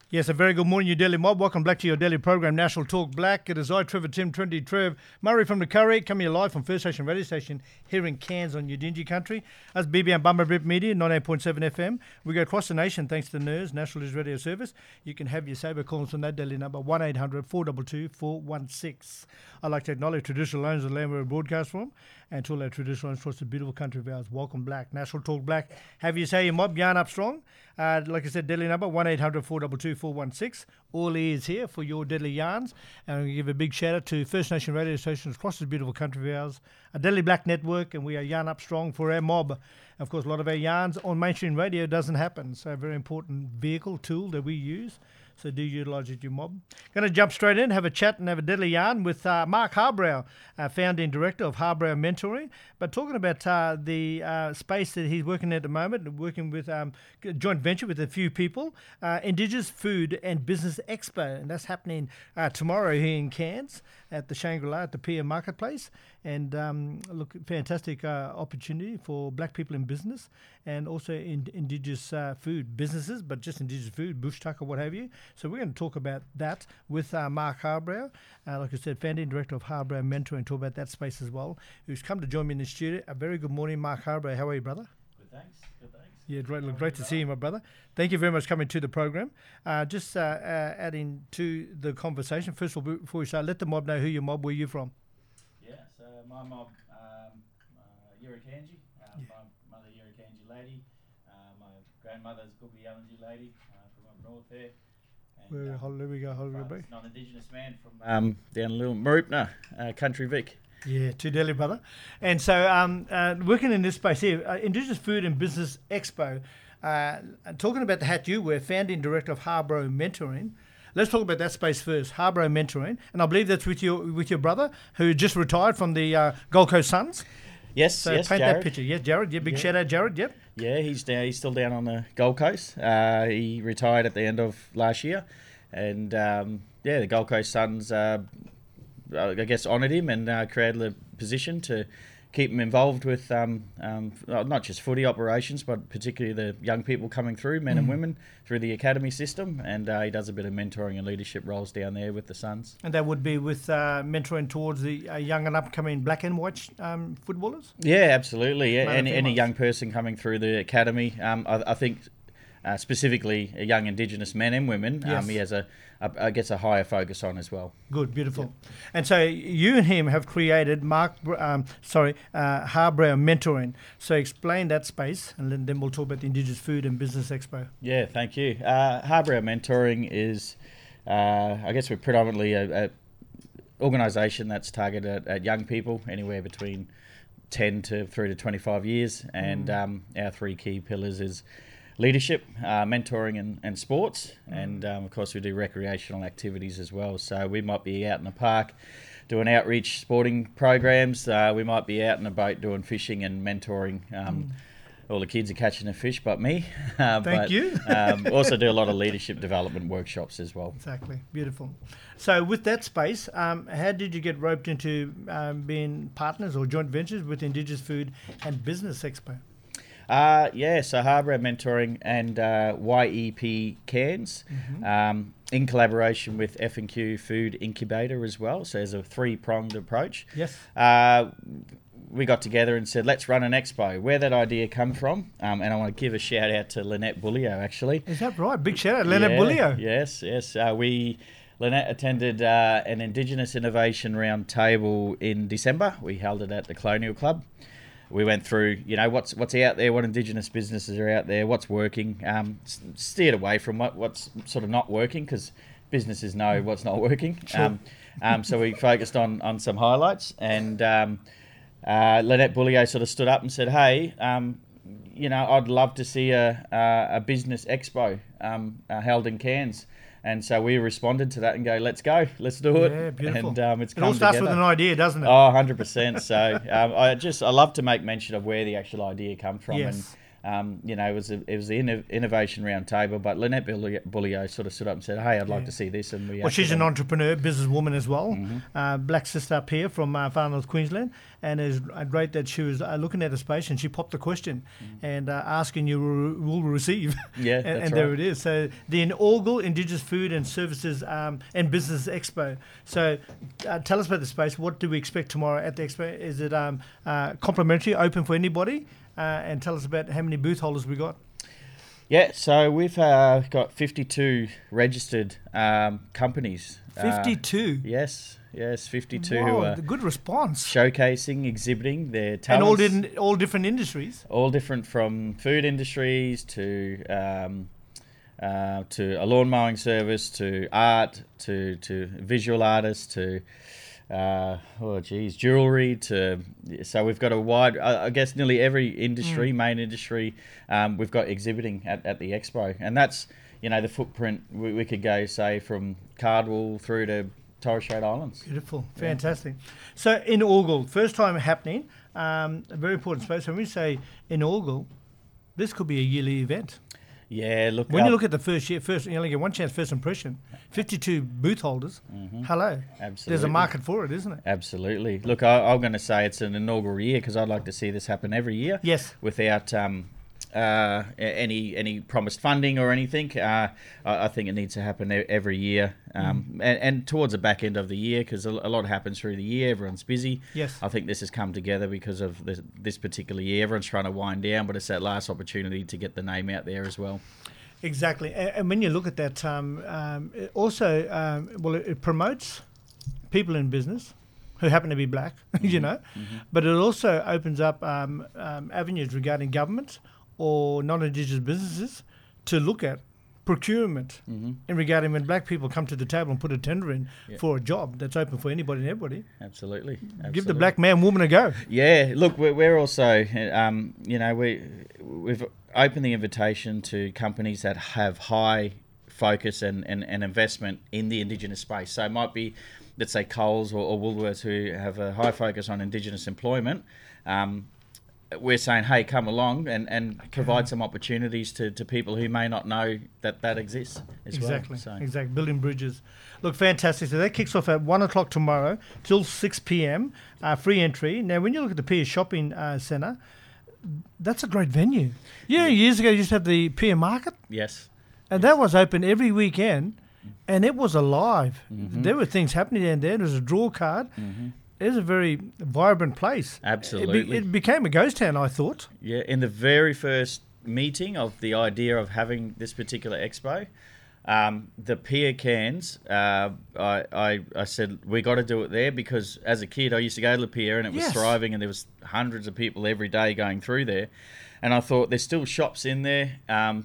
Yes, a very good morning, you Daily Mob. Welcome back to your daily program, National Talk Black. It is I, Trevor Tim, Trinity Trev, Murray from the Curry, coming here live from First Station Radio Station here in Cairns on Udingi Country. That's BBM Bummer Rip Media, 98.7 FM. We go across the nation thanks to NERS, National News Radio Service. You can have your saber calls on that daily number, 1-800-422-416. I'd like to acknowledge traditional owners of the land where we broadcast from, and to all our traditional owners across the beautiful country of ours. Welcome Black, National Talk Black. Have you say your mob, yarn up strong. Like I said, deadly number, 1-800-422-416. All ears here for your deadly yarns. And I'm going to give a big shout out to First Nation radio stations across this beautiful country of ours, a Deadly Black network, and we are yarn up strong for our mob. Of course, a lot of our yarns on mainstream radio doesn't happen. So a very important vehicle, tool that we use. So do utilise it, your mob. Going to jump straight in, have a chat and have a deadly yarn with Mark Harbrow, founding director of Harbrow Mentoring. But talking about the space that he's working at the moment, working with a joint venture with a few people, Indigenous Food and Business Expo. And that's happening tomorrow here in Cairns at the Shangri-La at the Pier Marketplace. And look, fantastic opportunity for black people in business and also in Indigenous food businesses, but just Indigenous food, bush tucker, what have you. So we're going to talk about that with Mark Harbrow, like I said, founding director of Harbrow Mentoring, talk about that space as well, who's come to join me in the studio. A very good morning, Mark Harbrow. How are you, brother? Good, thanks. Good, thanks. Yeah, great to see you, my brother. Thank you very much for coming to the program. Just adding to the conversation, first of all, before we start, let the mob know who your mob, where you're from. Yeah, so my mob, Yurikanji, my mother Yurikanji lady, my grandmother's Gubi Yalanji lady from up north there. And, There we go, non-Indigenous man from down Little Marupna, Country Vic. Yeah, too deadly, brother. And so working in this space here, Indigenous Food and Business Expo, talking about the hat you wear, founding director of Harbrow Mentoring. Let's talk about that space first, Harbrow Mentoring. And I believe that's with your brother, who just retired from the Gold Coast Suns. Yes, so yes, paint Jared. that picture. Yes, Jared. Yeah, big shout out, Jared. Yep. Yeah, he's still down on the Gold Coast. He retired at the end of last year. And, the Gold Coast Suns, I guess, honoured him and created a position to keep him involved with not just footy operations, but particularly the young people coming through, men and women, through the academy system. And he does a bit of mentoring and leadership roles down there with the Suns. And that would be with mentoring towards the young and upcoming black and white footballers? Yeah, absolutely. Yeah. Any young person coming through the academy, I think specifically young Indigenous men and women, yes. He has a higher focus on as well. Good, beautiful. Yep. And so you and him have created Harbrow Mentoring. So explain that space, and then we'll talk about the Indigenous Food and Business Expo. Yeah, thank you. Harbrow Mentoring is, I guess we're predominantly a organisation that's targeted at young people, anywhere between 10 to through to 25 years. And our three key pillars is leadership, mentoring and sports, and of course we do recreational activities as well. So we might be out in the park doing outreach sporting programs, we might be out in a boat doing fishing and mentoring. All the kids are catching a fish but me. Thank you. Also do a lot of leadership development workshops as well. Exactly, beautiful. So with that space, how did you get roped into being partners or joint ventures with Indigenous Food and Business Expo? So Harbrow Mentoring and YEP Cairns, in collaboration with F&Q Food Incubator as well. So there's a three-pronged approach. Yes. We got together and said, let's run an expo. Where that idea come from, and I want to give a shout out to Lynette Bullio, actually. Is that right? Big shout out, Lynette Bullio. Yes. Lynette attended an Indigenous Innovation Round Table in December. We held it at the Colonial Club. We went through, what's out there, what Indigenous businesses are out there, what's working, steered away from what's sort of not working, because businesses know what's not working. Sure. So we focused on some highlights, and Lynette Bullio sort of stood up and said, hey, I'd love to see a business expo held in Cairns. And so we responded to that and let's go, let's do it. Yeah, beautiful. And it all starts with an idea, doesn't it? Oh, 100%. So I love to make mention of where the actual idea comes from. Yes. it was the innovation round table, but Lynette Bulliot sort of stood up and said, "Hey, I'd like to see this." And she's an entrepreneur, businesswoman as well, black sister up here from Far North Queensland, and it's great that she was looking at the space and she popped the question and asking you will receive. Yeah, and right. there it is. So the inaugural Indigenous Food and Services and Business Expo. So tell us about the space. What do we expect tomorrow at the expo? Is it complimentary, open for anybody? And tell us about how many booth holders we got. Yeah, so we've got 52 registered companies. 52? Yes, 52 Wow, who are good response. showcasing, exhibiting their talents. And all different industries? All different, from food industries to a lawn mowing service, to art, to visual artists, to jewelry. So we've got a wide, I guess, nearly every industry, main industry, we've got exhibiting at the expo, and that's the footprint. We could go, say, from Cardwell through to Torres Strait Islands. Beautiful, fantastic. So inaugural, first time happening, a very important space. When we say inaugural, this could be a yearly event. Yeah, look. When you look at the first year, you only get one chance, first impression. 52 booth holders. Hello. Absolutely. There's a market for it, isn't it? Absolutely. Look, I'm going to say it's an inaugural year because I'd like to see this happen every year. Yes. Without any promised funding or anything. I think it needs to happen every year, and towards the back end of the year, because a lot happens through the year. Everyone's busy. Yes. I think this has come together because of this particular year. Everyone's trying to wind down, but it's that last opportunity to get the name out there as well. Exactly. And when you look at that, it also, it promotes people in business who happen to be black, but it also opens up avenues regarding government or non-Indigenous businesses to look at procurement in regarding when black people come to the table and put a tender in for a job that's open for anybody and everybody. Absolutely. Give the black man, woman a go. Yeah, look, we're also, we've opened the invitation to companies that have high focus and investment in the Indigenous space. So it might be, let's say, Coles or Woolworths, who have a high focus on Indigenous employment. We're saying, hey, come along and provide some opportunities to people who may not know that exists as exactly. well. So. Exactly, building bridges. Look, fantastic. So that kicks off at 1 o'clock tomorrow till 6 p.m, free entry. Now, when you look at the Pier Shopping Centre, that's a great venue. Years ago, you used to have the Pier Market. Yes. And that was open every weekend, and it was alive. There were things happening down there. There was a draw card. It was a very vibrant place. Absolutely. It became a ghost town, I thought. Yeah, in the very first meeting of the idea of having this particular expo, the Pier cans, I said, we got to do it there, because as a kid I used to go to the Pier and it was thriving, and there was hundreds of people every day going through there. And I thought, there's still shops in there, a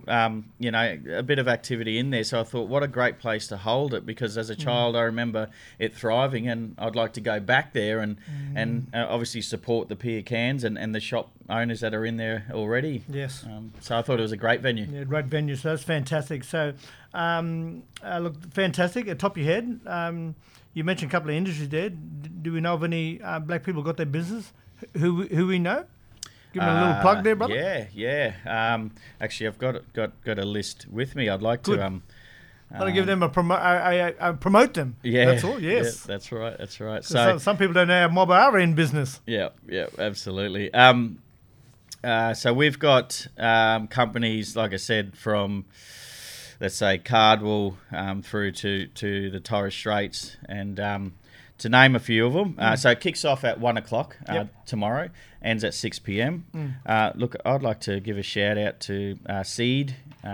bit of activity in there. So I thought, what a great place to hold it, because as a child I remember it thriving, and I'd like to go back there and obviously support the Pier cans and the shop owners that are in there already. Yes. So I thought it was a great venue. Yeah, great venue. So that's fantastic. So, look, fantastic. At top of your head, you mentioned a couple of industries there. Do we know of any black people got their business who we know? Give me a little plug there, brother. Yeah. Actually, I've got a list with me. I'd like to. I'll give them promote them. Yeah, that's all. Yes, yeah, that's right. So some people don't know how mob are in business. Yeah, absolutely. So we've got companies, like I said, from, let's say, Cardwell through to the Torres Straits, and to name a few of them. So it kicks off at 1 o'clock tomorrow, ends at 6 p.m. Look, I'd like to give a shout out to Seed,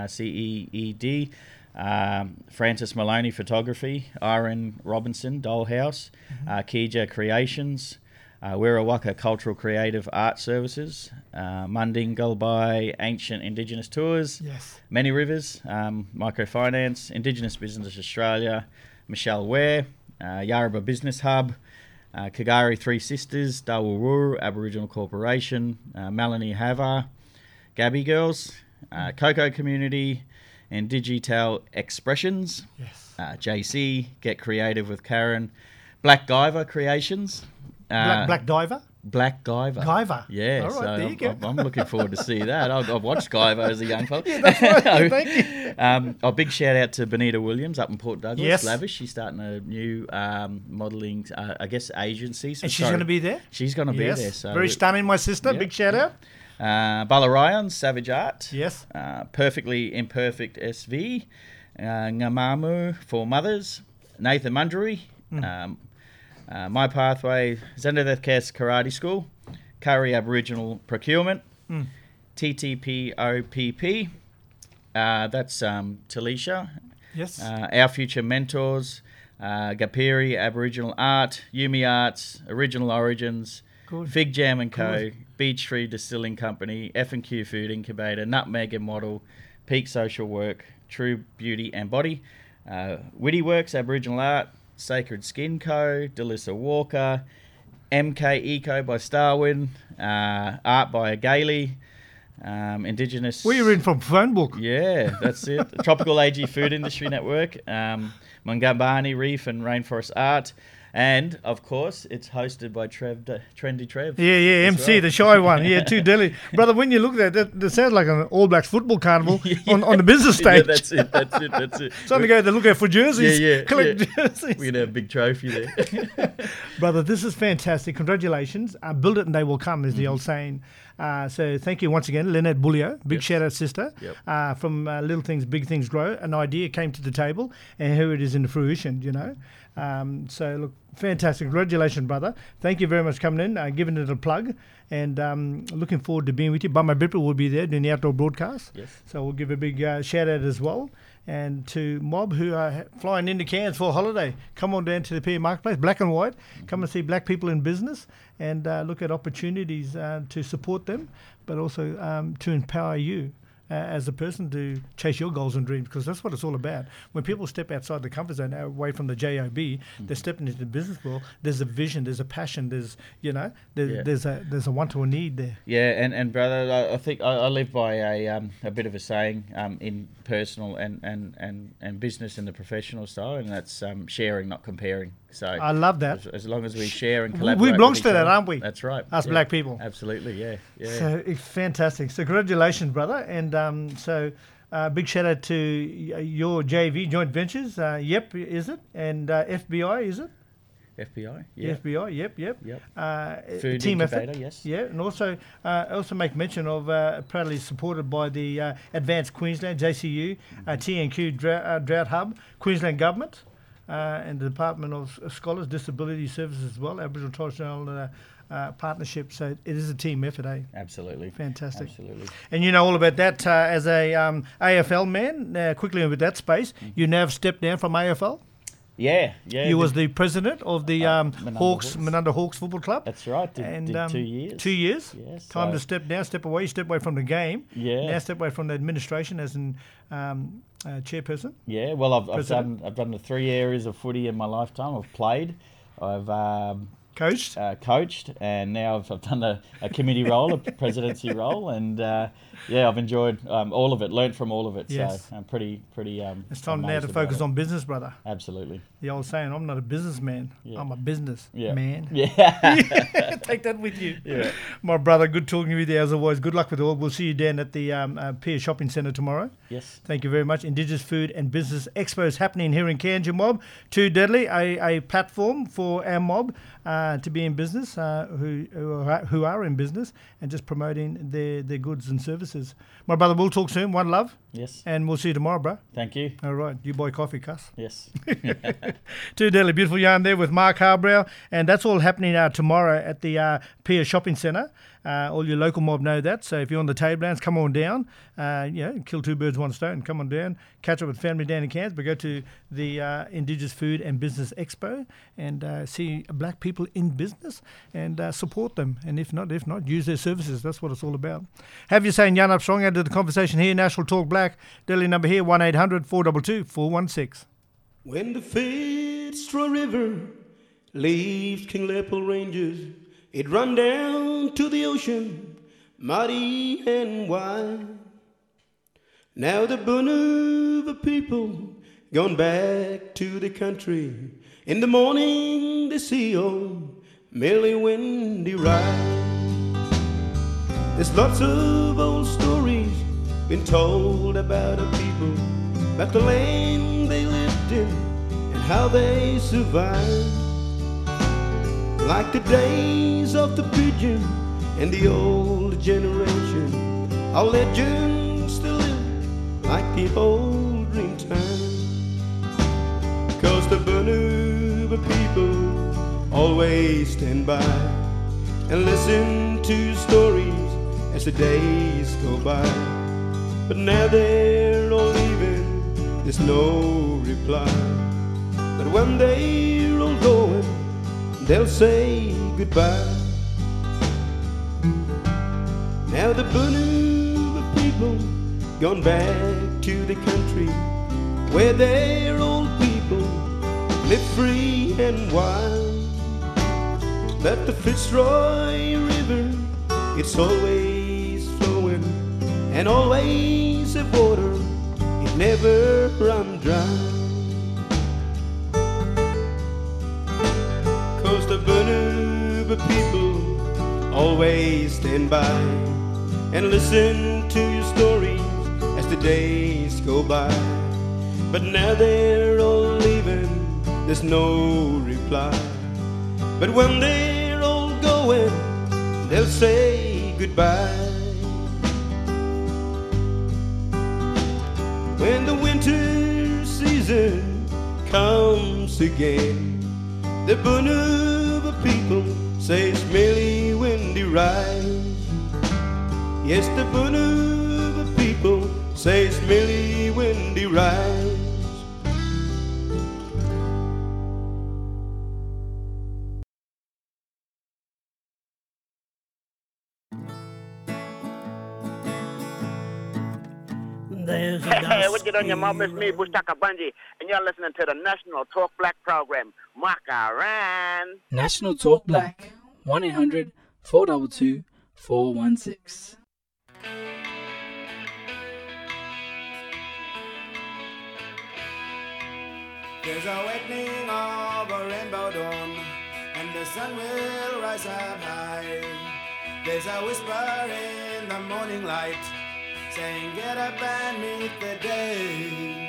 CEED, Francis Maloney Photography, Irene Robinson Dollhouse, Kija Creations, Wirrawaka Cultural Creative Art Services, Munding Gulbai Ancient Indigenous Tours, Many Rivers, Microfinance, Indigenous Business Australia, Michelle Ware, Yarrabah Business Hub, Kagari Three Sisters, Dawurur Aboriginal Corporation, Melanie Havar, Gabby Girls, Coco Community, and Digital Expressions, JC, Get Creative with Karen, Black Guyver Creations. Black Diver? Black Guyver. Guyver. Yeah, All right, so there you go. I'm looking forward to see that. I've watched Guyver as a young fella. Yeah, that's right. Thank you. A big shout out to Benita Williams up in Port Douglas. Yes. Lavish. She's starting a new modelling, I guess, agency. So And she's going to be there? She's going to be there. So Very stunning, my sister. Yeah. Big shout out. Bala Ryan, Savage Art. Yes. Perfectly Imperfect SV. Ngamamu for Mothers. Nathan Mundry. My Pathway. Zenadeth Karate School. Curry Aboriginal Procurement. TTPOPP. That's Talisha. Yes. Our Future Mentors. Gapiri Aboriginal Art. Yumi Arts. Original Origins. Good. Fig Jam and Co. Beach Tree Distilling Company. F&Q Food Incubator. Nutmeg and Model. Peak Social Work. True Beauty and Body. Witty Works Aboriginal Art. Sacred Skin Co. Delissa Walker. MK Eco by Starwin. Art by Gailey. Indigenous. Where you reading from? Phone book? Yeah, that's it. The Tropical AG Food Industry Network. Mungambani Reef and Rainforest Art. And, of course, it's hosted by Trendy Trev. Yeah, That's MC, right. the shy one. Yeah, too Delhi. Brother, when you look at that sounds like an All Blacks football carnival on the business stage. Yeah, that's it. It's time to go, they look out for jerseys. Yeah, Collect yeah. jerseys. We're going to have a big trophy there. Brother, this is fantastic. Congratulations. Build it and they will come, is the old saying. So thank you once again, Lynette Bullio. Big shout out, sister. Yep. From Little Things, Big Things Grow. An idea came to the table and here it is in fruition, you know. So look, fantastic. Congratulations, brother. Thank you very much for coming in, giving it a plug. And looking forward to being with you. Bama Bipper will be there doing the outdoor broadcast. Yes. So we'll give a big shout out as well. And to Mob, who are flying into Cairns for a holiday, come on down to the Pier Marketplace, black and white. Come and see black people in business and look at opportunities to support them, but also to empower you as a person to chase your goals and dreams, because that's what it's all about. When people step outside the comfort zone, away from the JOB, they're stepping into the business world. There's a vision, there's a passion, there's there's a want or a need there. Yeah, and brother, I think I live by a bit of a saying in personal and business and the professional side, and that's sharing, not comparing. So I love that. As long as we share and collaborate, We belong with to each that, other, aren't we? That's right. Us black people. Absolutely, yeah. So it's fantastic. So congratulations, brother. And big shout out to your JV, Joint Ventures. Yep, is it? And FBI, is it? FBI, yeah. FBI, yep. Food team incubator, effort. yes. Yeah, and also make mention of proudly supported by the Advanced Queensland, JCU, TNQ Drought Hub, Queensland Government, and the Department of Scholars, Disability Services as well, Aboriginal Torres Strait Islander partnership. So it is a team effort, eh? Absolutely. Fantastic. Absolutely. And you know all about that as a AFL man. Quickly with that space, you now have stepped down from AFL. Yeah. You was the president of the Menunda Hawks Football Club. That's right. Did 2 years. 2 years. Yes. Time to step down, step away. You step away from the game. Yeah. Now step away from the administration as an chairperson. Yeah. Well, I've done the 3 areas of footy in my lifetime. I've played. I've Coached. Coached, and now I've done a committee role, a presidency role, and I've enjoyed all of it, learned from all of it. Yes. So I'm pretty. It's time now to focus on business, brother. Absolutely. The old saying, I'm not a businessman, I'm a business man. Yeah. Take that with you. Yeah. My brother, good talking with you as always. Good luck with it all. We'll see you down at the Pier Shopping Centre tomorrow. Yes. Thank you very much. Indigenous Food and Business Expo is happening here in Cairns, your Mob. Too Deadly, a platform for our mob to be in business, who are in business and just promoting their goods and services. My brother, we'll talk soon. One love. Yes. And we'll see you tomorrow, bro. Thank you. All right. You buy coffee, cuss. Yes. Too Deadly, beautiful yarn there with Mark Harbrow. And that's all happening tomorrow at the Pier Shopping Centre. All your local mob know that. So if you're on the tablelands, come on down. Kill two birds, one stone. Come on down. Catch up with family down in Cairns. But go to the Indigenous Food and Business Expo and see black people in business and support them. And if not, use their services. That's what it's all about. Have your say in Yarn Up Strong. Add to the conversation here. National Talk Black. Daily number here, 1-800-422-416. When the Fitzroy River leaves King Leopold Ranges, it run down to the ocean, muddy and wide. Now the Bunuba people gone back to the country. In the morning they see old merely windy ride. There's lots of old stories been told about a people, about the land they lived in and how they survived. Like the days of the pigeon and the old generation, our legends still live like the old dream time. 'Cause the Bunuba people always stand by and listen to stories as the days go by. But now they're all leaving, there's no reply. But when they're all going, they'll say goodbye. Now the Bunuba people gone back to the country where their old people live free and wild. But the Fitzroy River, it's always flowing and always have water, it never run dry. 'Cause the Bunuba people always stand by and listen to your stories as the days go by. But now they're all leaving, there's no reply. But when they're all going, they'll say goodbye. When the winter season comes again, the Bunuba people say it's merely windy ride. Yes, the Bunuba people say it's merely windy ride. Hey, what you on your mouth? It's me, Bustaka Bunji, and you're listening to the National Talk Black program. Makaran. National Talk Black, 1-800-422-416. There's a awakening of a rainbow dawn, and the sun will rise up high. There's a whisper in the morning light, saying get up and meet the day.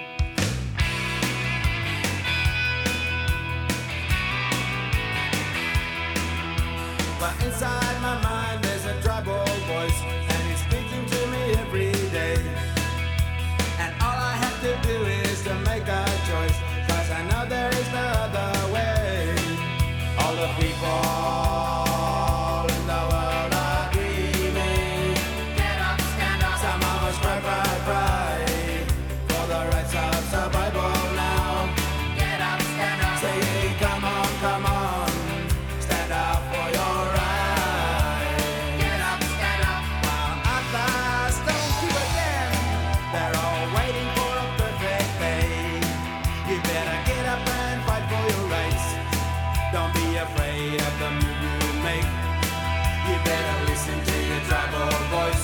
But inside my mind there's a tribal voice, and it's speaking to me every day. And all I have to do is to make a choice, 'cause I know there is no other way. All the people in the world are dreaming. Get up, stand up. Some of us cry, cry, cry for the rights of survival now. Get up, stand up. Say, hey, come on, come on. Stand up for your rights. Get up, stand up. While others don't give a damn, they're all waiting for a perfect day. You better get up and fight for your rights. Don't be afraid of the move you make. You better listen to your tribal voice.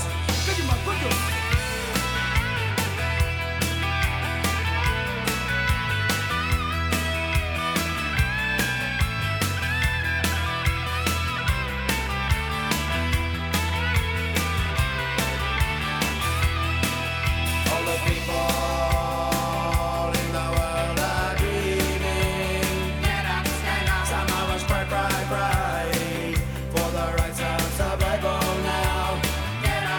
All the people in the world are dreaming. Get up, stand up. Some of us cry, cry, cry for the rights of survival now. Get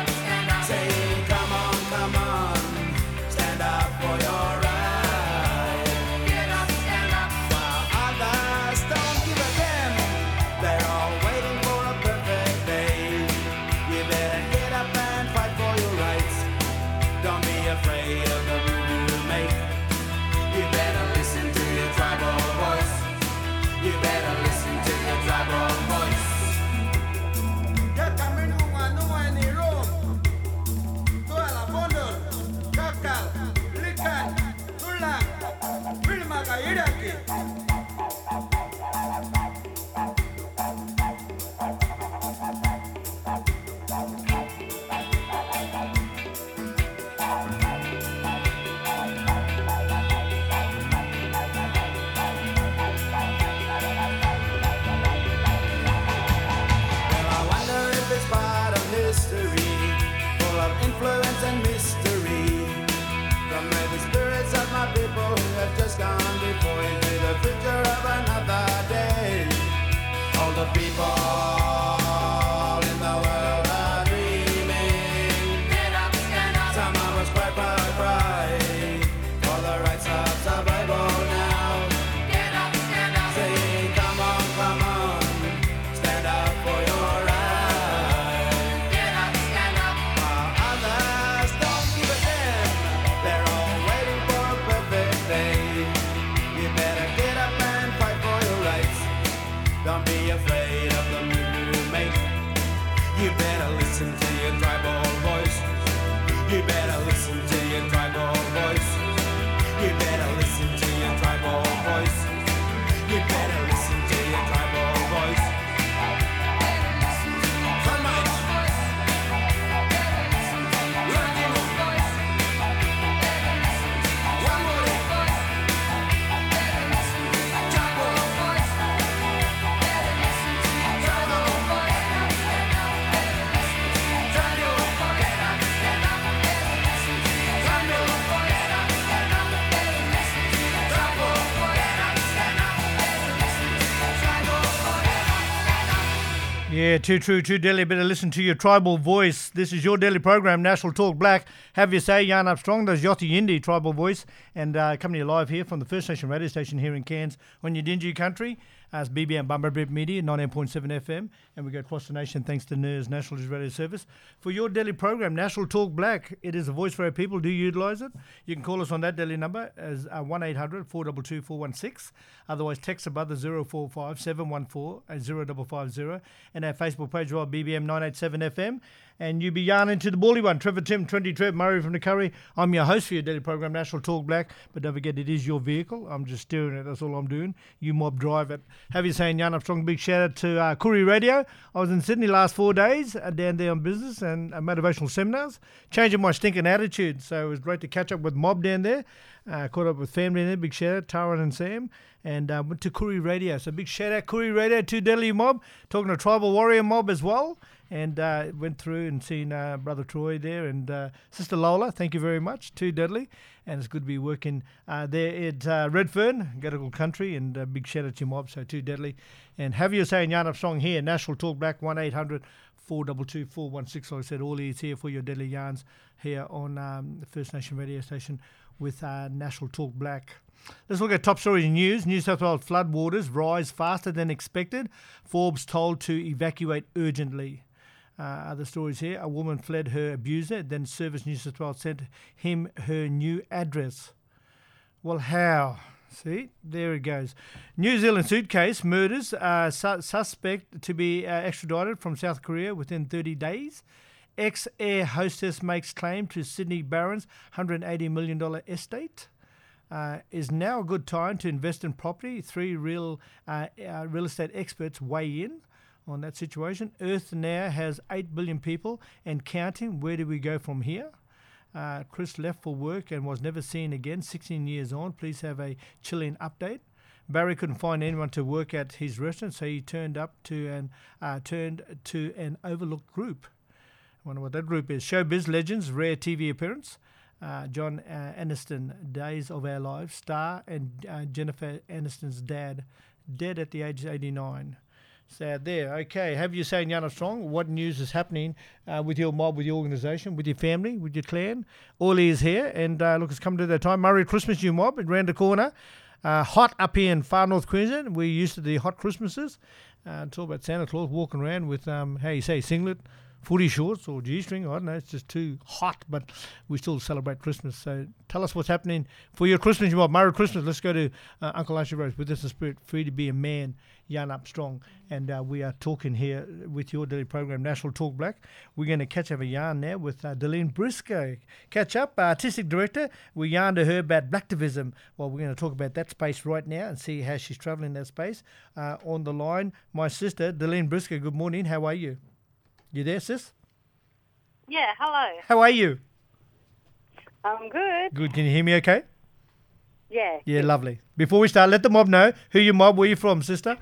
better listen to your tribal voice. You better listen to your tribal voice. Come on. Working on. One more. Tribal. Yeah, too true, too deadly. Better listen to your tribal voice. This is your daily program, National Talk Black. Have you say, Yarn Up Strong, there's Yoti Yindi, tribal voice, and coming to you live here from the First Nation radio station here in Cairns on your Dingy country. It's BBM Bumberbip Media, 19.7 FM, and we go across the nation thanks to NERS, National News Radio Service. For your daily program, National Talk Black, it is a voice for our people. Do you utilise it? You can call us on that daily number as 1-800-422-416. Otherwise, text above the 045 714 0550, and our Facebook page, well, BBM 987 FM. And you be yarning to the bally one, Trevor Tim, 20 Trev, Murray from the Curry. I'm your host for your daily program, National Talk Black. But don't forget, it is your vehicle. I'm just steering it. That's all I'm doing. You mob drive it. Have you saying, Yarn Up Strong, big shout out to Koori Radio. I was in Sydney last 4 days, down there on business and motivational seminars, changing my stinking attitude. So it was great to catch up with mob down there. Caught up with family in there. Big shout out, Taran and Sam. And went to Koori Radio. So big shout out, Koori Radio, to Deadly Mob. Talking to Tribal Warrior Mob as well. And went through and seen Brother Troy there and Sister Lola. Thank you very much. Too Deadly. And it's good to be working there at Redfern, Gadigal Country. And big shout out to your mob. So Too Deadly. And have you saying Yarn Up Strong here, National Talk Black, 1-800-422-416. Like I said, all is here for your deadly yarns here on the First Nation radio station with National Talk Black. Let's look at top stories in news. New South Wales floodwaters rise faster than expected. Forbes told to evacuate urgently. Other stories here. A woman fled her abuser, then Service New South Wales sent him her new address. Well, how? See, there it goes. New Zealand suitcase murders suspect to be extradited from South Korea within 30 days. Ex-air hostess makes claim to Sydney Barron's $180 million estate. Is now a good time to invest in property? 3 real estate experts weigh in on that situation. Earth now has 8 billion people and counting. Where do we go from here? Chris left for work and was never seen again, 16 years on. Please have a Chilean update. Barry couldn't find anyone to work at his restaurant, so he turned to an overlooked group. I wonder what that group is. Showbiz legends, rare TV appearance. John Aniston, Days of Our Lives, star, and Jennifer Aniston's dad, dead at the age of 89. Sad there. Okay, have you saying Yarn Up Strong? What news is happening with your mob, with your organisation, with your family, with your clan? All is here, and look, it's come to that time. Merry Christmas, you mob, around the corner. Hot up here in far north Queensland. We're used to the hot Christmases. It's all about Santa Claus walking around with, how you say, singlet, footy shorts or G-string. I don't know, it's just too hot, but we still celebrate Christmas. So tell us what's happening for your Christmas, you mob. Merry Christmas. Let's go to Uncle Asher Rose. With this the spirit, free to be a man, Yarn Up Strong. And we are talking here with your daily program, National Talk Black. We're going to catch up a yarn now with Delene Briscoe. Catch up, artistic director. We yarned to her about Blacktivism. Well, we're going to talk about that space right now and see how she's travelling in that space. On the line, my sister, Delene Briscoe. Good morning. How are you? You there, sis? Yeah, hello. How are you? I'm good. Good. Can you hear me okay? Yeah. Yeah, lovely. Before we start, let the mob know who your mob, where you from, sister?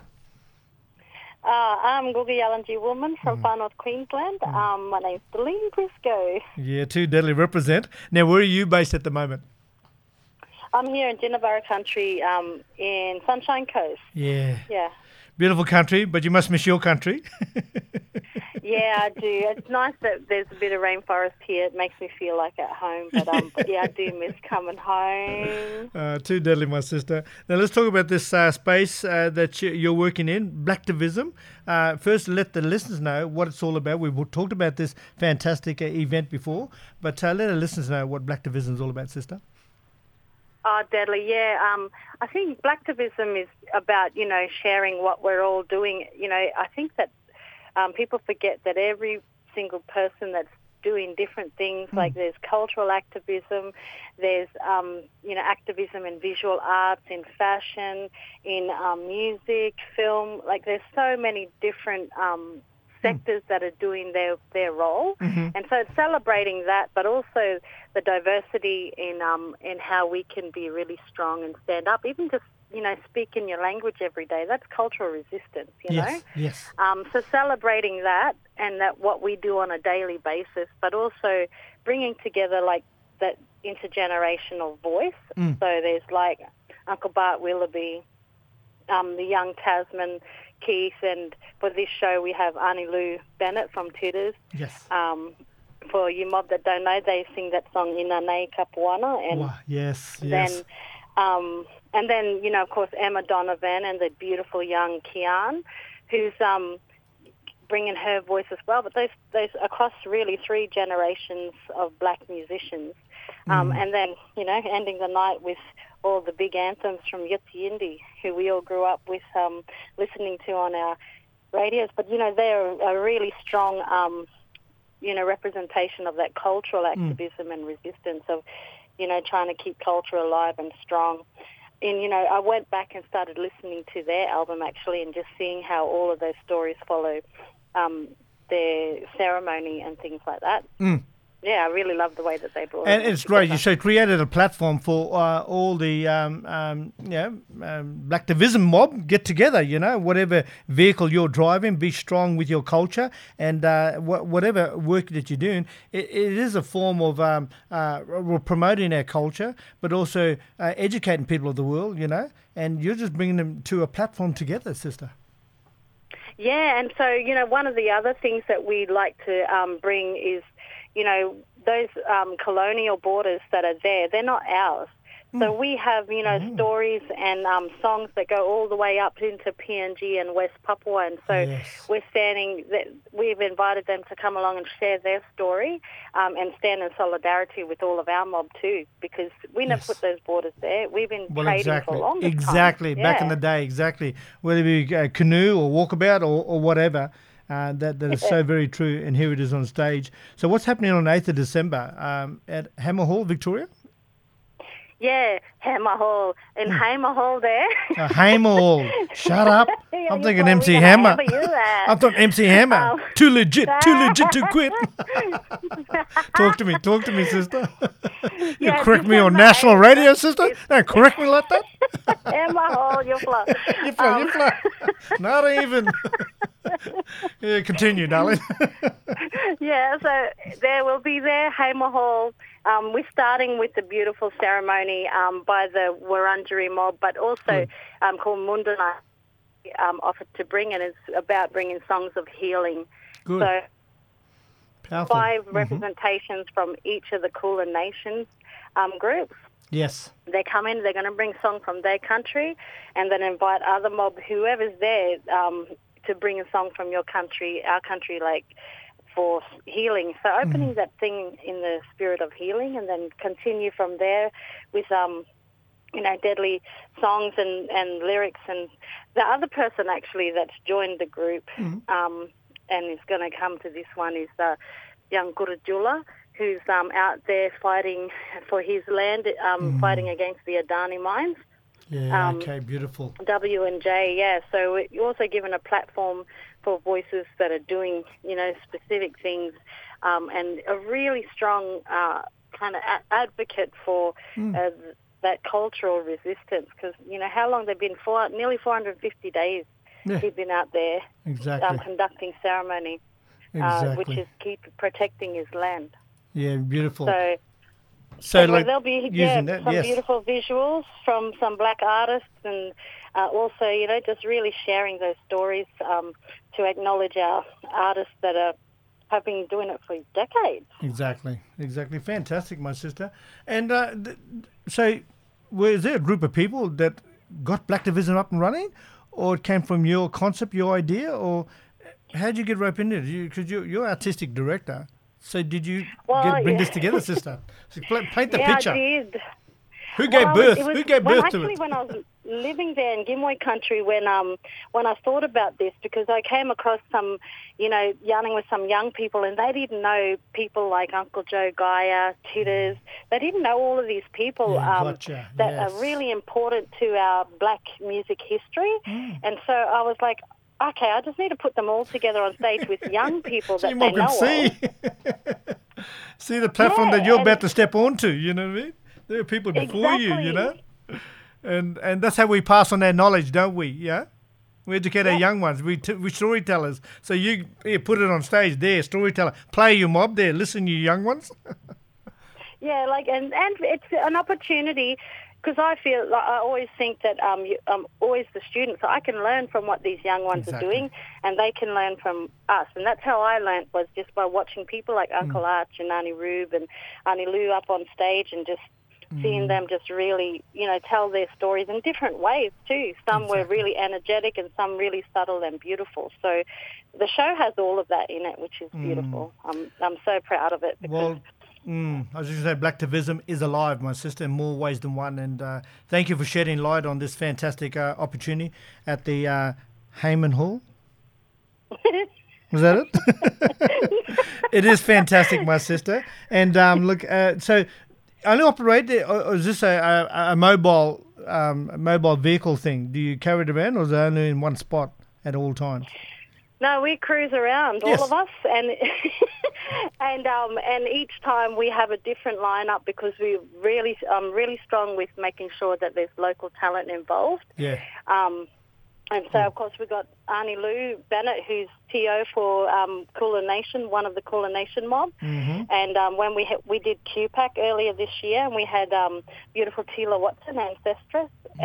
I'm Googie Yalanji woman from far north Queensland. My name's Delene Briscoe. Yeah, Too Deadly represent. Now, where are you based at the moment? I'm here in Jinnabara country in Sunshine Coast. Yeah. Yeah. Beautiful country, but you must miss your country. Yeah, I do. It's nice that there's a bit of rainforest here. It makes me feel like at home. But yeah, I do miss coming home. Too Deadly, my sister. Now let's talk about this space that you're working in, Blacktivism. First, let the listeners know what it's all about. We've talked about this fantastic event before, but let the listeners know what Blacktivism is all about, sister. Oh, Deadly, yeah. I think Blacktivism is about, sharing what we're all doing. I think that people forget that every single person that's doing different things. Like there's cultural activism, there's activism in visual arts, in fashion, in music, film. Like there's so many different sectors that are doing their role, and so it's celebrating that, but also the diversity in how we can be really strong and stand up, even just speak in your language every day. That's cultural resistance, you know. Yes. So celebrating that and that what we do on a daily basis, but also bringing together like that intergenerational voice. So there's like Uncle Bart Willoughby, the young Tasman Keith, and for this show we have Arnie Lou Bennett from Titters. Yes. For you mob that don't know, they sing that song Inane Kapuana, and Wow. Yes. then and then of course Emma Donovan and the beautiful young Kian, who's bringing her voice as well. But those across really 3 generations of black musicians, and then ending the night with all the big anthems from Yutzi Yindi, who we all grew up with listening to on our radios. But they're a really strong representation of that cultural activism and resistance of trying to keep culture alive and strong. And, I went back and started listening to their album, actually, and just seeing how all of those stories follow their ceremony and things like that. Yeah, I really love the way that they brought it. And it's great. You so created a platform for all the Blacktivism mob get together. Whatever vehicle you're driving, be strong with your culture, and whatever work that you're doing, it is a form of promoting our culture, but also educating people of the world. And you're just bringing them to a platform together, sister. Yeah, and so one of the other things that we like to bring is, those colonial borders that are there, they're not ours. So we have, stories and songs that go all the way up into PNG and West Papua. And so we've invited them to come along and share their story and stand in solidarity with all of our mob too, because we never put those borders there. We've been trading for a long time. Exactly, back in the day, exactly. Whether it be canoe or walkabout or whatever. That is so very true, and here it is on stage. So what's happening on 8th of December at Hammer Hall, Victoria? Yeah, Hammer Hall. In Hammer Hall there. Hammer Hall. Shut up. I'm thinking MC Hammer. I'm talking MC Hammer. Too legit to quit. Talk to me, sister. You correct me on national radio, sister? Don't correct me like that. Hammer Hall, you're fly. You fly. Not even. Yeah, continue, darling. Yeah, so there will be there, Hammer Hall. We're starting with the beautiful ceremony by the Wurundjeri mob, but also called Mundana offered to bring, and it's about bringing songs of healing. Good. So Powerful. 5 representations from each of the Kulin Nations groups. Yes. They come in, they're going to bring song from their country, and then invite other mob, whoever's there, to bring a song from your country, our country, like for healing. So opening that thing in the spirit of healing, and then continue from there with deadly songs and lyrics. And the other person actually that's joined the group and is going to come to this one is young Gurujula, who's out there fighting for his land, fighting against the Adani mines. Yeah, okay, beautiful. W&J, yeah. So we're also given a platform for voices that are doing, specific things, and a really strong kind of advocate for that cultural resistance. Because, how long they've been for? Nearly 450 days he's been out there conducting ceremony, which is keep protecting his land. Yeah, beautiful. So like there'll be some beautiful visuals from some black artists, and also, just really sharing those stories to acknowledge our artists that have been doing it for decades. Exactly. Fantastic, my sister. And so was there a group of people that got Blacktivism up and running, or it came from your concept, your idea, or how did you get roped into it? Because you're artistic director. So did you bring this together, sister? So paint the picture. I did. Who gave birth? Who gave birth to it? When I was living there in Gimoy country when I thought about this, because I came across some, yarning with some young people, and they didn't know people like Uncle Joe Gaia, Titters. They didn't know all of these people Gotcha. that Yes. are really important to our black music history. And so I was like, okay, I just need to put them all together on stage with young people So that you they might know can of. see the platform that Yeah, you're and- about to step onto, you know what I mean? There are people before you know? And that's how we pass on that knowledge, don't we? Yeah? We educate our young ones. We storytellers. So you put it on stage there, storyteller. Play your mob there. Listen, you young ones. Yeah, and it's an opportunity, because I feel like I always think that I'm always the student, so I can learn from what these young ones Exactly. are doing, and they can learn from us. And that's how I learnt, was just by watching people like Uncle Arch and Auntie Rube and Auntie Lou up on stage, and just seeing them just really, tell their stories in different ways too. Some were really energetic and some really subtle and beautiful. So the show has all of that in it, which is beautiful. I'm so proud of it. Because Well, I was just going to say, Blacktivism is alive, my sister, in more ways than one. And thank you for shedding light on this fantastic opportunity at the Heyman Hall. Was that it? It is fantastic, my sister. And look, so only operate there, or is this a mobile vehicle thing? Do you carry it around, or is it only in one spot at all times? No, we cruise around, Yes. all of us, and and each time we have a different lineup, because we're really strong with making sure that there's local talent involved. Yeah. And so, of course, we've got Auntie Lou Bennett, who's TO for Cooler Nation, one of the Cooler Nation mob. Mm-hmm. And when we did QPAC earlier this year, and we had beautiful Tila Watson, Ancestress,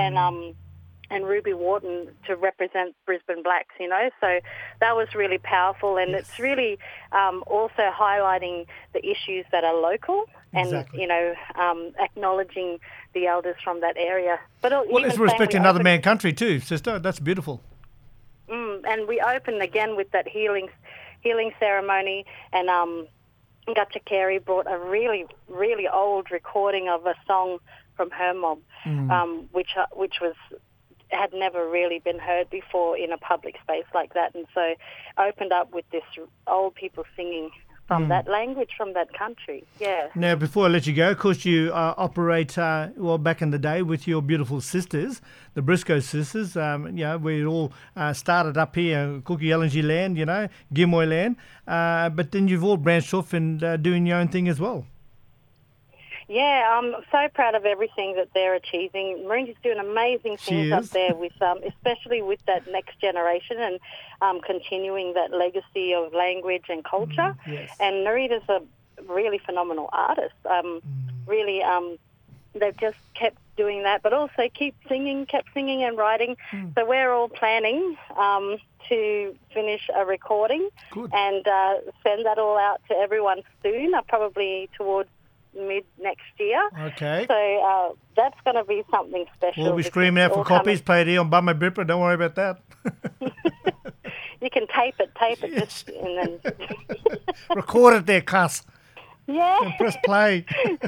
and Ruby Wharton to represent Brisbane Blacks, So that was really powerful, and it's really also highlighting the issues that are local and, Exactly. acknowledging the elders from that area. But Well, even it's saying respecting we another opened- man country too, sister. That's beautiful. and we opened again with that healing ceremony, and Gutcha Carey brought a really, really old recording of a song from her mob, which had never really been heard before in a public space like that, and so opened up with this old people singing from that language, from that country. Yeah. Now, before I let you go, of course, you operate, back in the day with your beautiful sisters, the Briscoe sisters. We all started up here, Cookie LNG land, Gimoy land. But then you've all branched off and doing your own thing as well. Yeah, I'm so proud of everything that they're achieving. Marinda's doing amazing things up is. there, with especially with that next generation, and continuing that legacy of language and culture. Yes. And Narita's a really phenomenal artist. Really, they've just kept doing that, but also kept singing and writing. So we're all planning to finish a recording. Good. And send that all out to everyone soon, probably towards mid next year. Okay. So that's going to be something special. We'll be because screaming out it's for all copies. Play it here on Bummer Bipper. Don't worry about that. You can tape it, just, and then Record it there, cuss. yeah. And press play.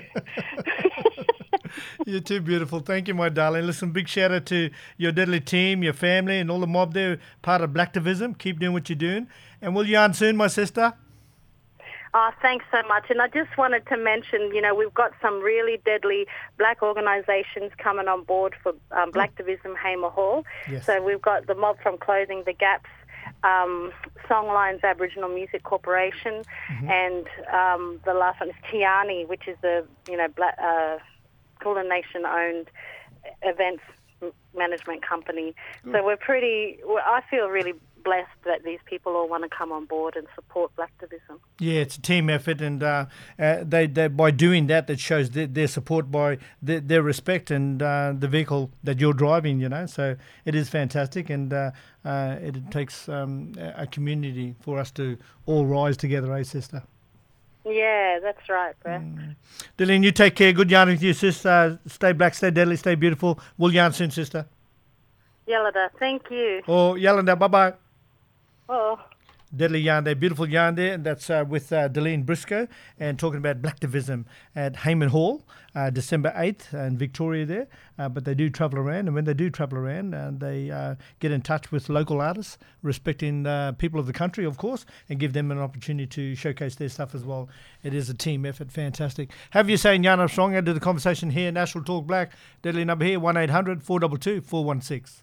You're too beautiful. Thank you, my darling. Listen, big shout out to your deadly team, your family, and all the mob there, part of Blacktivism. Keep doing what you're doing. And we'll yarn soon, my sister. Oh, thanks so much. And I just wanted to mention, we've got some really deadly black organisations coming on board for Blacktivism Hamer Hall. Yes. So we've got the Mob from Clothing the Gaps, Songlines Aboriginal Music Corporation, and the last one is Tiani, which is the Black Cooler Nation owned events management company. So I feel really blessed that these people all want to come on board and support Blacktivism. Yeah, it's a team effort, and they by doing that, it shows their support by their respect and the vehicle that you're driving. So it is fantastic, and it takes a community for us to all rise together, eh, sister? Yeah, that's right, Brett. Dylan, you take care. Good yarning with you, sister. Stay black, stay deadly, stay beautiful. We'll yarn soon, sister. Yellada, thank you. Oh, Yellanda, bye-bye. Oh. Deadly yarn there, beautiful yarn there, and that's with Delene Briscoe, and talking about Blacktivism at Hayman Hall, December 8th, in Victoria there. But they do travel around, and when they do travel around, they get in touch with local artists, respecting people of the country, of course, and give them an opportunity to showcase their stuff as well. It is a team effort, fantastic. Have you saying Yarn Up Strong, into the conversation here, National Talk Black, deadly number here, 1-800-422-416.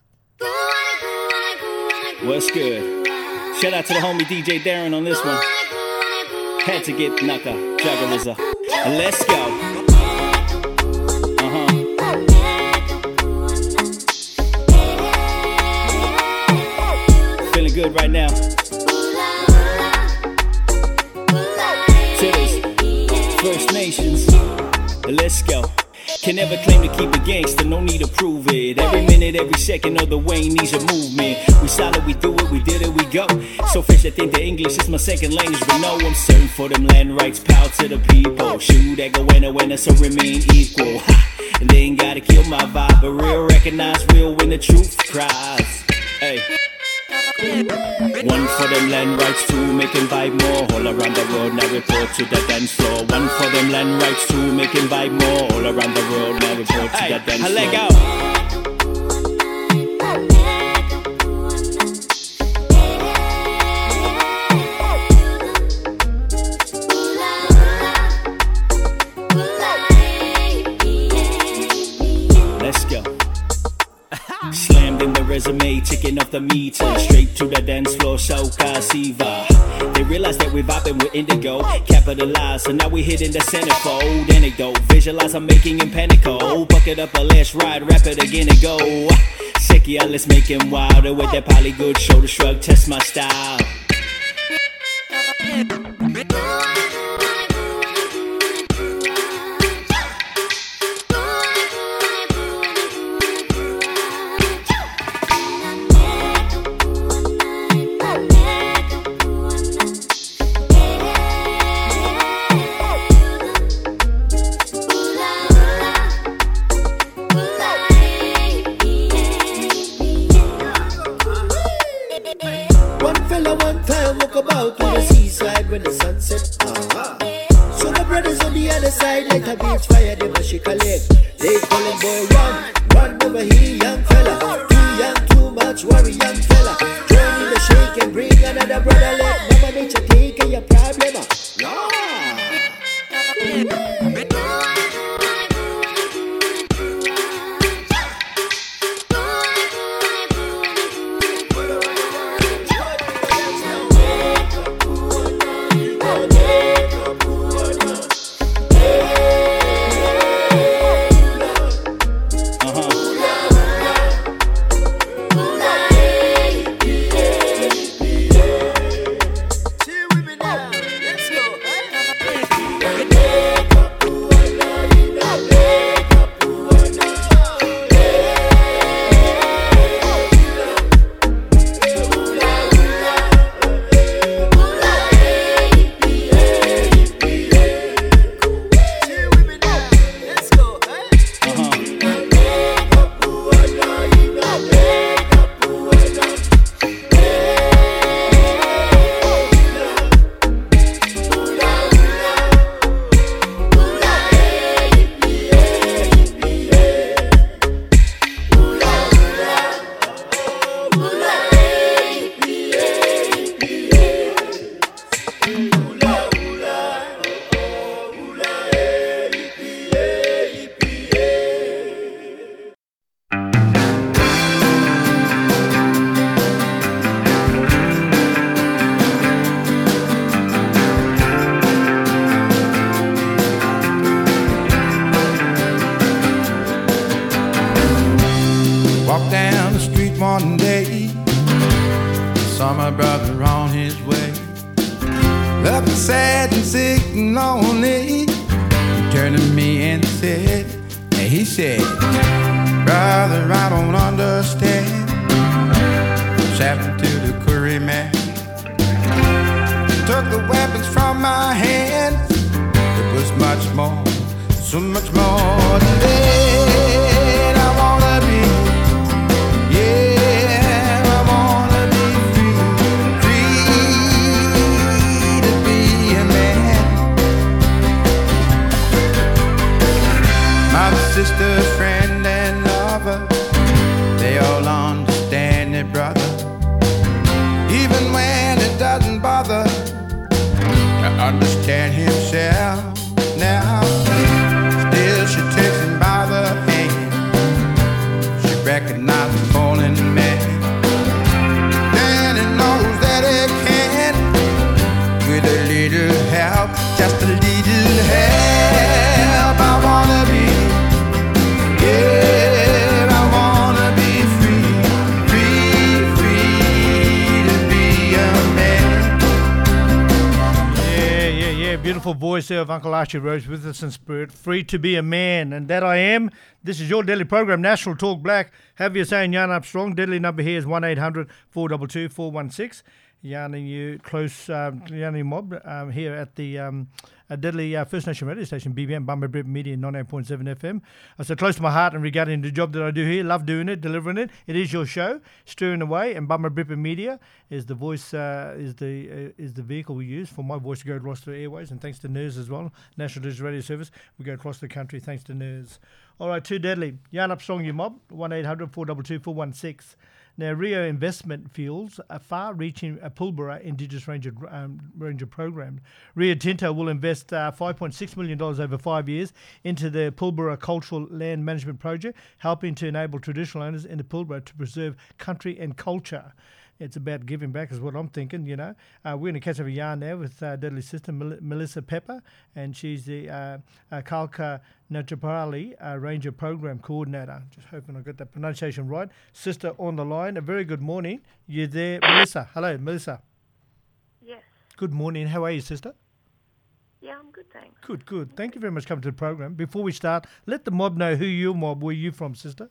What's good? Shout out to the homie DJ Darren on this one. Had to get Naka, Jagaliza. And let's go. Feeling good right now. Titters, First Nations. Let's go. Can never claim to keep a gangster, no need to prove it. Every minute, every second of the way needs a movement. We solid, we do it, we did it, we go. So fresh, I think the English is my second language. But no, I'm certain for them land rights, power to the people. Shoot, that go when so remain equal. Ha! And they ain't gotta kill my vibe, but real recognize real when the truth cries. Hey. One for them land rights, two making vibe more. All around the world now report to the dance floor. One for them land rights, two making vibe more. All around the world now report to the dance floor. Let go. Slammed in the resume, ticking off the meter. Straight to the dance floor, Soca Siva. They realize that we're vibing with indigo. Capitalize, so now we hitting the centerfold. Anecdote, visualize I'm making him panico. Bucket up a let's ride, rap it again and go. Sekia, let's make him wilder. With that poly good shoulder shrug, test my style. About to the seaside when the sun set. So the brothers on the other side like a beach fire, they must shake a leg. They calling boy run over here, young fella. Too young, too much worry, young fella. Join in the shake and bring another brother leg. Mama nature take your problem. Yeah, I wanna be free. they all understand it, brother. Even when it doesn't bother to understand himself now. Still she takes him by the hand. She recognizes the fallen man. And he knows that he can, with a little help, just a little help. I wanna be, yeah, I wanna be free, free, free to be a man. Yeah, beautiful voice there of Uncle Archie Rose with us in spirit. Free to be a man, and that I am. This is your daily program, National Talk Black. Have you saying yarn up strong? Deadly number here is 1-800 422 416. Yarning you close, yarning mob here at the Deadly First Nation radio station, BBM, Bumba Brip Media, 98.7 FM. So close to my heart and regarding the job that I do here. Love doing it, delivering it. It is your show, stirring away, and Bumba Brip Media is the voice, is the vehicle we use for my voice to go across the airways. And thanks to NERS as well, National Digital Radio Service, we go across the country thanks to NERS. All right, too deadly. Yarn up strong, you mob. 1-800 422 416. Now, Rio Investment Fuels, a far-reaching Pilbara Indigenous Ranger program. Rio Tinto will invest $5.6 million over 5 years into the Pilbara Cultural Land Management Project, helping to enable traditional owners in the Pilbara to preserve country and culture. It's about giving back is what I'm thinking, you know. We're going to catch up a yarn now with Deadly Sister Melissa Pepper, and she's the Kalka Natrapali Ranger Program Coordinator. Just hoping I got that pronunciation right. Sister on the line, a very good morning. You're there, Melissa. Hello, Melissa. Yes. Good morning. How are you, sister? Yeah, I'm good, thanks. Good. Thank you very much for coming to the program. Before we start, let the mob know who your mob, where you from, sister?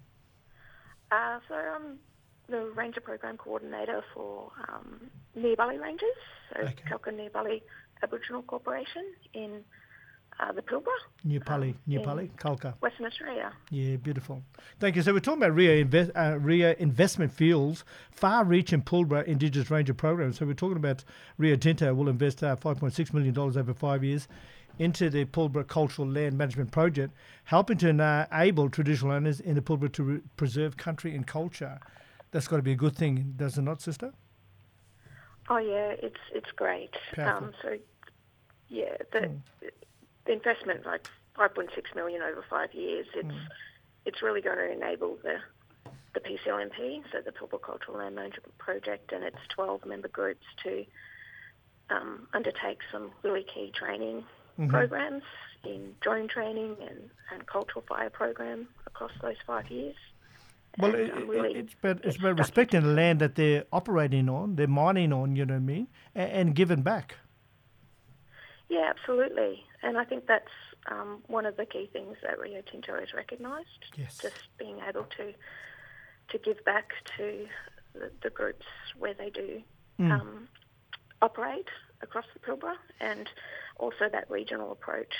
So I'm the Ranger Program Coordinator for Nearbully Rangers, so Kalka Nearbully Aboriginal Corporation in the Pilbara. Nearbully, Kalka. Western Australia. Yeah, beautiful. Thank you. So we're talking about Rio Investment Fuels, far-reaching Pilbara Indigenous Ranger program. So we're talking about Rio Tinto will invest $5.6 million over 5 years into the Pilbara Cultural Land Management Project, helping to enable traditional owners in the Pilbara to preserve country and culture. That's got to be a good thing, does it not, sister? Oh yeah, it's great. So yeah, the investment, like $5.6 million over 5 years, it's really going to enable the PCLMP, so the Pilbara Cultural Land Management Project, and its 12 member groups to undertake some really key training programs in drone training and cultural fire program across those 5 years. Well, it's about respecting the land that they're operating on, they're mining on, you know what I mean, and giving back. Yeah, absolutely. And I think that's one of the key things that Rio Tinto has recognised, just being able to give back to the groups where they do operate across the Pilbara, and also that regional approach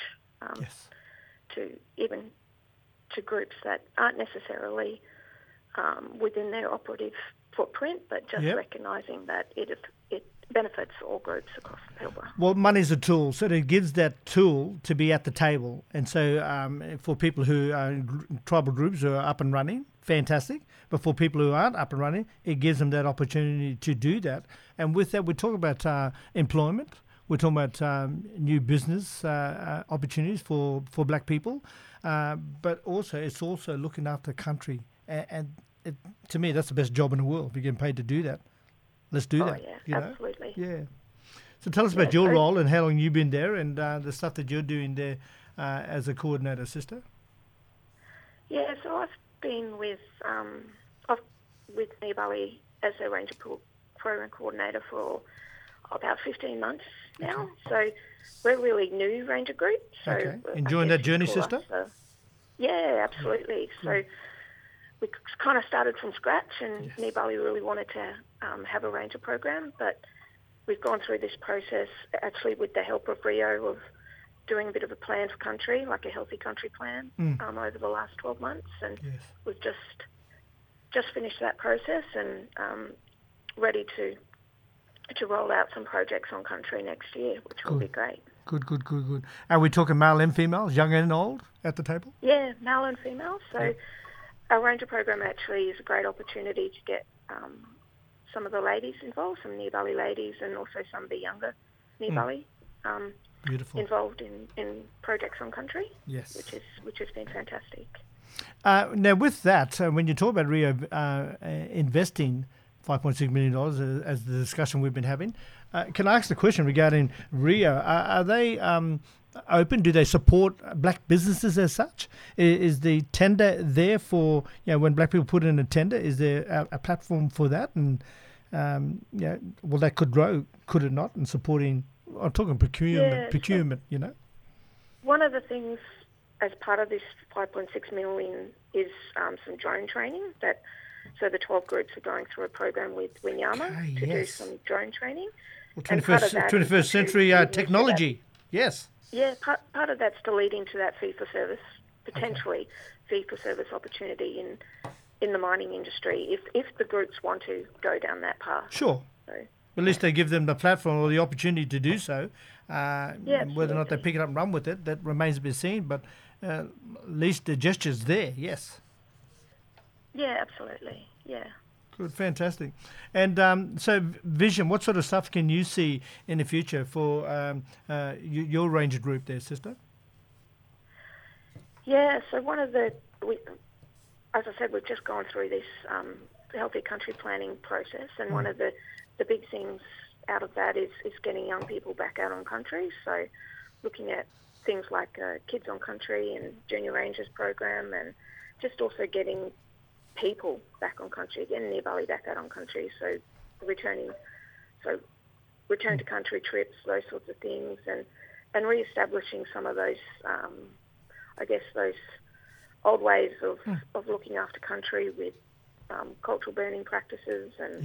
to groups that aren't necessarily within their operative footprint, but just recognising that it benefits all groups across the Pilbara. Well, money's a tool, so it gives that tool to be at the table. And so for people who are tribal groups who are up and running, fantastic. But for people who aren't up and running, it gives them that opportunity to do that. And with that, we talk about employment. We're talking about new business opportunities for black people. But also, it's also looking after country. And to me, that's the best job in the world. If you're getting paid to do that, let's do that. Yeah, you know? absolutely. Yeah. So tell us about your role and how long you've been there, and the stuff that you're doing there as a coordinator, sister. Yeah, so I've been with Nearbully as a Ranger Program Coordinator for about 15 months now. So we're a really new Ranger group. So enjoying that journey, sister? Yeah, absolutely. So we kind of started from scratch, and Nearbully really wanted to have a Ranger program, but we've gone through this process actually with the help of Rio of doing a bit of a plan for country, like a healthy country plan, over the last 12 months, and we've just finished that process and ready to roll out some projects on country next year, which will be great. Good. Are we talking male and females, young and old, at the table? Yeah, male and female. So our Ranger program actually is a great opportunity to get some of the ladies involved, some Nibali ladies, and also some of the younger Nibali Beautiful. involved in projects on country. Yes. which has been fantastic. Now, with that, when you talk about Rio investing $5.6 million, as the discussion we've been having, can I ask the question regarding Rio? Are they open? Do they support black businesses as such? Is the tender there for, when black people put in a tender, is there a platform for that? And, well, that could grow, could it not? And supporting, I'm talking procurement, One of the things as part of this 5.6 million is some drone training. So the 12 groups are going through a program with Winyama to do some drone training. Well, 21st century technology, yes. Yeah, part of that's to lead into that fee-for-service, potentially fee-for-service opportunity in the mining industry, if the groups want to go down that path. Sure. So, at least they give them the platform or the opportunity to do so. Absolutely. Whether or not they pick it up and run with it, that remains to be seen. But at least the gesture's there, yes. Yeah, absolutely. Yeah. Good, fantastic. And so, Vision, what sort of stuff can you see in the future for your Ranger group there, sister? Yeah, so as I said, we've just gone through this healthy country planning process, and one of the big things out of that is getting young people back out on country. So looking at things like Kids on Country and Junior Rangers program, and just also getting people back on country, getting Nibali back out on country. So return to country trips, those sorts of things, and re-establishing some of those, those old ways of looking after country with cultural burning practices and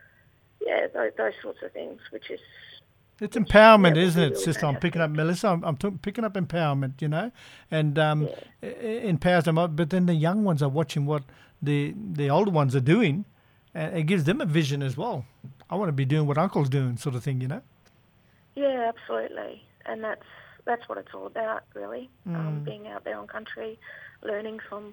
those sorts of things, which is... It's empowerment, isn't it, sister? I'm picking up, Melissa. I'm picking up empowerment, and empowers them up. But then the young ones are watching what the older ones are doing, and it gives them a vision as well. I want to be doing what Uncle's doing, sort of thing, Yeah, absolutely, and that's what it's all about, really. Being out there on country, learning from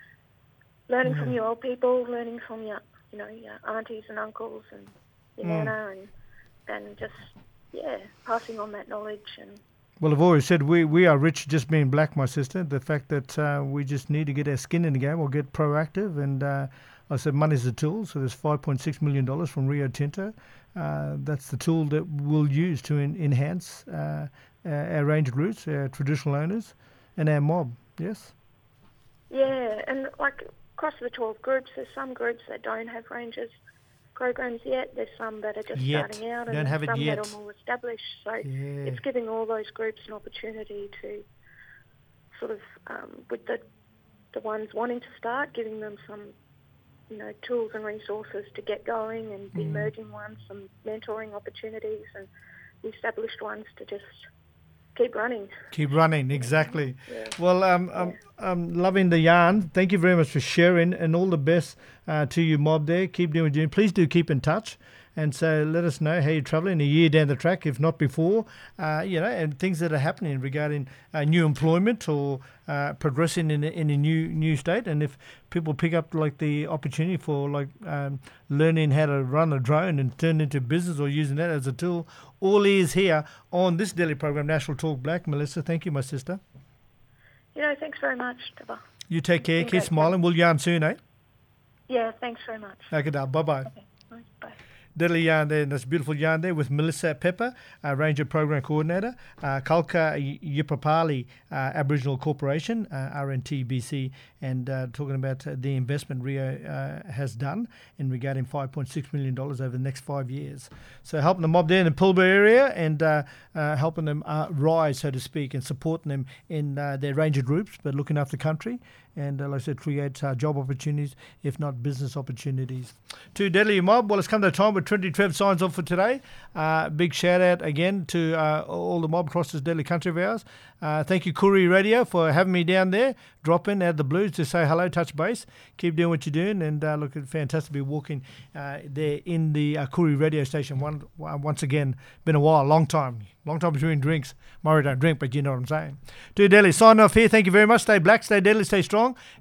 your old people, learning from your aunties and uncles and your nana, and just passing on that knowledge. And well, I've always said we are rich just being black, my sister. The fact that we just need to get our skin in the game or get proactive. And I said money's the tool. So there's $5.6 million from Rio Tinto. That's the tool that we'll use to enhance our range groups, our traditional owners, and our mob. Yes. Yeah, and like across the 12 groups, there's some groups that don't have rangers programs yet. There's some that are just starting out, and some that are more established. So it's giving all those groups an opportunity to sort of, with the ones wanting to start, giving them some, tools and resources to get going, and the emerging ones some mentoring opportunities, and the established ones to just keep running. Keep running, exactly. Well, I'm loving the yarn. Thank you very much for sharing, and all the best to you, mob there. Keep doing what you're doing. Please do keep in touch. And so let us know how you're travelling a year down the track, if not before, and things that are happening regarding new employment or progressing in a new state. And if people pick up like the opportunity for learning how to run a drone and turn it into business or using that as a tool, all ears here on this daily program, National Talk Black. Melissa, thank you, my sister. Thanks very much, Trevor. You take care. Keep smiling. We'll yarn soon, eh? Yeah, thanks very much. Okay, bye-bye. Okay, bye. Diddly yarn there, that's beautiful yarn there with Melissa Pepper, Ranger Program Coordinator, Kalka Yipapali Aboriginal Corporation, RNTBC, and talking about the investment Rio has done in regarding $5.6 million over the next 5 years. So helping the mob there in the Pilbara area and helping them rise, so to speak, and supporting them in their Ranger groups, but looking after the country. And like I said, create job opportunities, if not business opportunities. To Deadly Mob, well, it's come to time where Trinity Trev signs off for today. Big shout out again to all the mob across this deadly country of ours. Thank you, Koori Radio, for having me down there, drop in out of the blues to say hello, touch base. Keep doing what you're doing, and look, it's fantastic to be walking there in the Koori Radio station once again. Been a while, long time between drinks. Murray don't drink, but you know what I'm saying. To Deadly, sign off here. Thank you very much. Stay black, stay deadly, stay strong.